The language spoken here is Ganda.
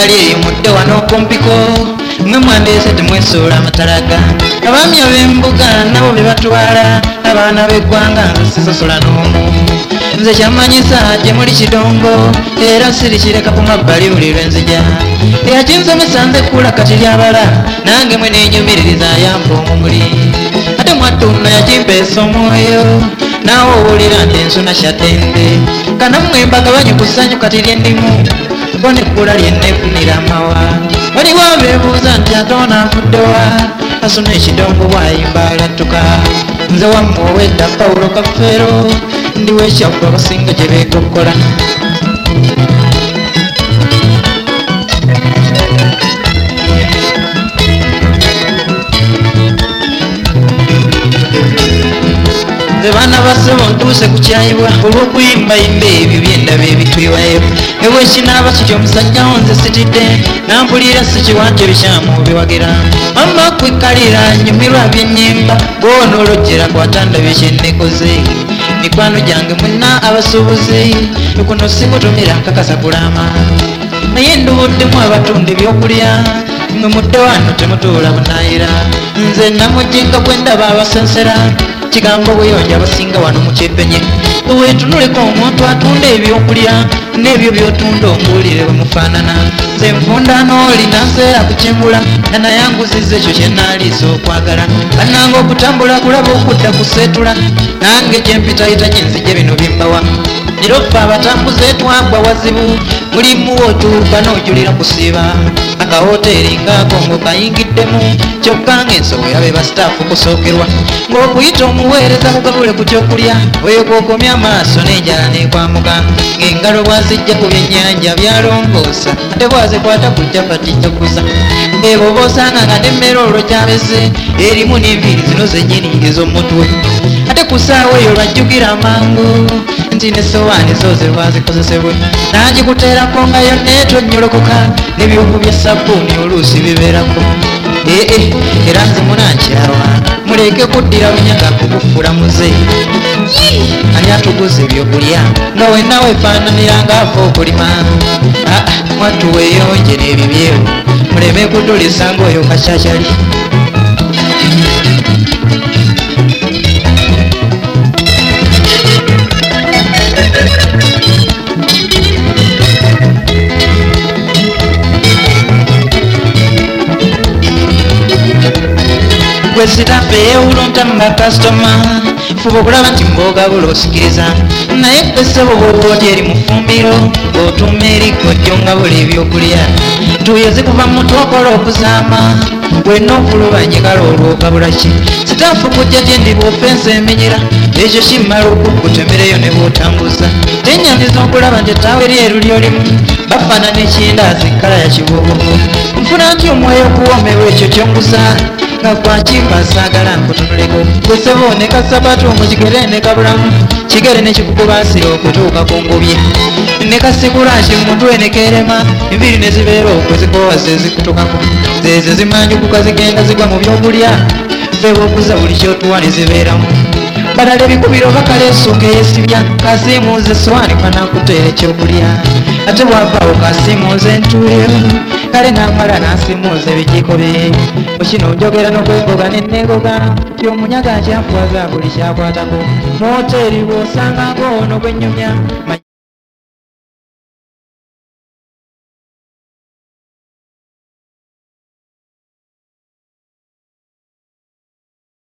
kali mudde wano kumpiko mwe mwandese temwesuula amatalaga abaami ab'embuga nabo be batwala abaana b'eggwanga nze sisosola n'omu nze kyamanyisa gye muli kidongo era sirikireka ku mabbali buli lwenzija eyakinsomesa nze kula kati lyabala nange mwe neenyumiririza ayamba omumuli ate mwattunno yakimpeesa omwoyo naawe owulira nti ensuna kyatende kanammwe mbagabanye ku ssanyu kati lyendimu bo nekkula lyenneefunira amawa waliwo abeebuuza nti ate onanfuddewa asuna ekidongo bwayimba alattuka nze wammwe owedda Pawulo Kafeero ndiwo ekyaffe abasinga gye beegokkola nze baana basebo ntuuse ku kyayibwa olw'okuyimbayimba ebyo byendaba ebitwiwayo ewekinaaba kityo omusajjawo nze sitidde nampulira sikiwanje bikyamu biwagira mama kwekkalira nyumirwa byennyimba bw'onoolojjera kwatandabye kyennekoze mikwano gyange mwenna abasuubuzi kuno sikutumira nkakasa kulama naye ndubuddemu abatunda ebyokulya mwe mudde wano temutuula bunaayira nze namujjenga bwendaba abasensera kigambo buyonja abasinga wano mukyepenye wetunuleko omuntu atunda ebyokulya n'ebyo byotunda ombuulire bwemufaanana nze nfunda n'olina nseera kukimbula nanayanguziza ekyo kyenaaliisa okwagala kannanga okutambula kulaba okudda kuseetula nange gyempitayita gyenzije bino byembawa era ffe abatambuze twagwa wazibu mulimu otuuka n'ojulira kusiiba akahoteeri ngaako ng'okayingiddemu kyokka ng'ensowera be basitaafu kusookerwa ng'okuyita omuweereza kugabule ku kyokulya oyo kwokomya amaaso n'enjala n'ekwamuka ng'engalo bwazijja ku byennyanja byalongoosa ate bwazikwata ku japati jaguza ebo boosanga nga n'emmere olwo gyabeze erimu n'enviiri zino zennyini ez'omutwe ate ku ssaawa eyo lwajjukira amangu nti n'essowaani zo ze lwazikozesebwe n'agikuteerako nga yonna etonyolokoka n'ebyuku bya sabbuuni oluusi bibeerako era nze munankyawa muleke kuddira lunyaga kukufuula muze ani atuguza ebyokulya nga wenna weefaananira ng'ava okulima mwattu weeyonje n'ebibyewo muleme kudulisa ng'oyo kacacyali gwe sitafe yeewuluntamma kasitoma fuba okulaba nti mboogabula osikiriza naye ggwesebo bw'obooti eri mu ffumbiro bw'otuuma erikojjo nga buli ebyokulya ntuuyo zikuva mu mutwe okola okuzaama gwenna okulubanyigala olw'ogabula ki sitaafu kujja gye ndi bw'ofensa emenyera ekyo kimmala okukutemereyo ne bw'otambuza tenyandiza okulaba nti ettaawe lyeru lyolimu bafaanana ekindaazi kkala ya kibogogo nfuna nti omwoyo okuwoomerwa ekyo kyonguza nga kwakimba saagala nkutunuleko gwesebo ne kasabatu omukigere ne kabulamu kigere ne kikukubaasira okutuuka ku ngubye ne kasigulaki mumutwe ne keerema enviiri ne zibeera okwezikoowa zezikutukako zeeze zimanjukuka zigenda zigwa mu byokulya feba okuza buli kyotuwa ne zibeeramu badala ebikubiro bakaleesuka eyesibya kasiimuuza essowaani kwanakuteera ekyokulya ate bwavaawo kasiimuuza entuulyo kale namala nasiimuuza ebijiiko bye mukino njogera n'okwengoga nenneegoga tyomunyaga kyanfuwaza buli kyakwatako mu hoteeri bw'osangako ono gwennyumya